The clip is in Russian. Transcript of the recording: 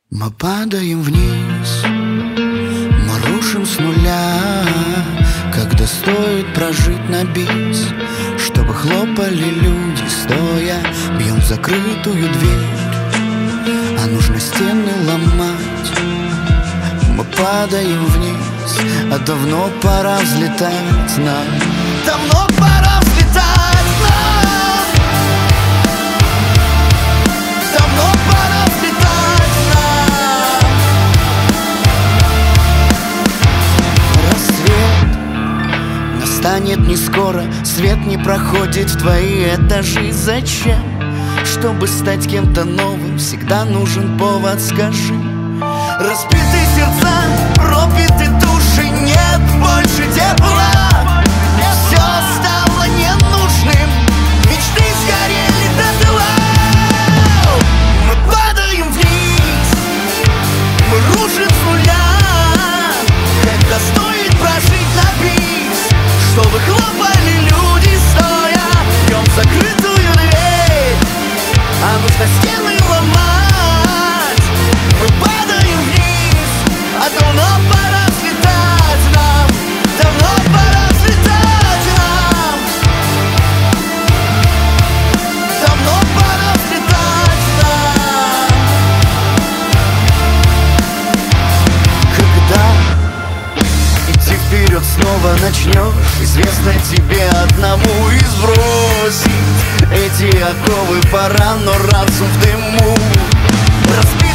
Мы падаем вниз, мы рушим с нуля, когда стоит прожить на бис, чтобы хлопали люди стоя. Бьем в закрытую дверь, а нужно стены ломать. Мы падаем вниз, а давно пора взлетать нам. Давно пора взлетать нам. Давно пора взлетать нам. Рассвет настанет не скоро, свет не проходит в твои этажи. Зачем? Чтобы стать кем-то новым, всегда нужен повод, скажи. Разбиты сердца, пробиты души, нет больше тепла. Все стало ненужным, мечты сгорели дотла. Мы падаем вниз, мы рушим с нуля, когда стоит прожить на бис, чтобы хлопали люди стоя. Бьем в закрытую дверь, а нужно стены ломать. Мы падаем вниз, а давно пора взлетать нам. Давно пора взлетать нам. Давно пора взлетать нам. Когда идти вперед снова начнешь, известно тебе одному и сбросить эти оковы пора, но разум в дыму.